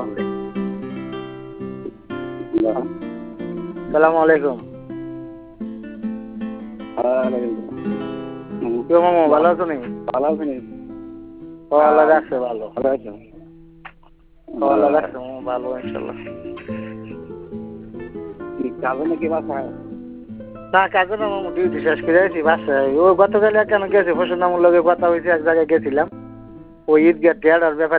সালাম আলাইকুম। কেউ মামু ভালো আছো নি? ভালো আছেন? আল্লাহ রাখছে ভালো। ভালো আছেন? আল্লাহ রাখছে ভালো ইনশাল্লাহ। কাজে নাকি বাসায়? না কাজে না মামু, ডিউটি শেষ করে আছি বাসায়। ও গতকাল কেন গেছি ফসল নামুর লগে কথা হয়েছে, এক জায়গায় গেছিলাম ওই ঈদগাহ টেয়ার ব্যাপারে